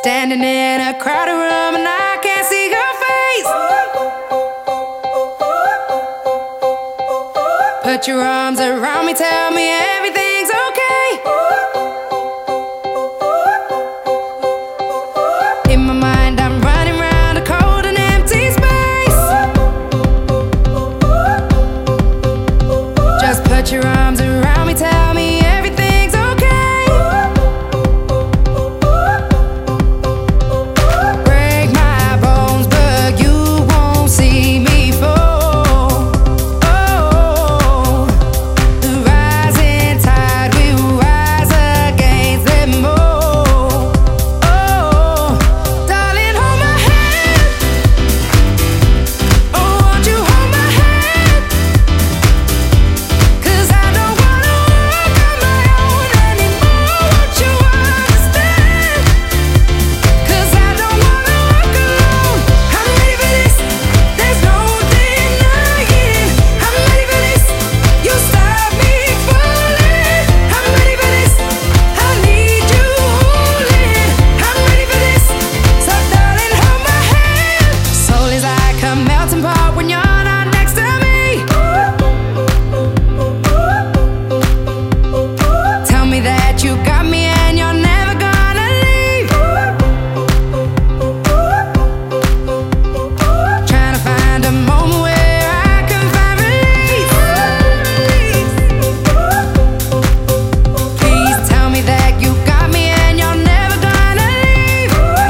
Standing in a crowded room and I can't see your face. Put your arms around me, tell me everything's okay. In my mind I'm running round a cold and empty space. Just put your arms around me, tell me everything's okay. Break my bones, but you won't see me fall. Oh, the rising tide will rise against them all. Oh, darling, hold my hand. Oh, won't you hold my hand? 'Cause I don't wanna walk on my own anymore. Won't you understand? 'Cause I don't wanna walk alone. I'm ready for this, there's no denying. I'm ready for this, you stop me falling. I'm ready for this, I need you holding. I'm ready for this, so darling, hold my hand. Soul is like a melting pot when you're not next to me. Tell me that you got me and you're never gonna leave. Trying to find a moment where I can find relief. Please tell me that you got me and you're never gonna leave.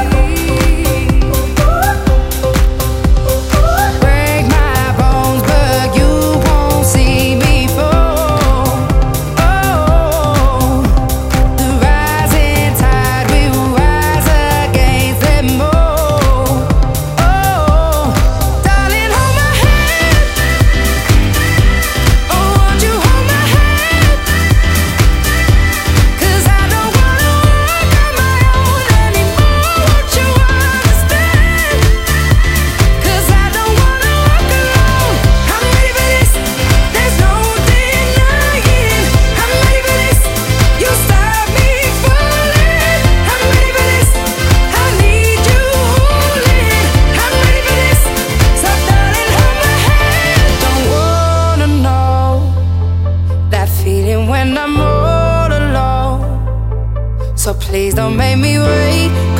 Break my bones, but you won't see me fall. Oh, the rising tide will rise against them all. Oh, darling, hold my hand. Oh, won't you hold my hand? 'Cause I don't wanna walk on my own anymore. Won't you understand? 'Cause I don't wanna walk alone. I'm ready for this, there's no denying. I'm ready for this, you stop me falling. I'm ready for this, I need you holding. I'm ready for this, so darling, hold my hand. Don't wanna know that feeling when I'm all alone. So please don't make me wait.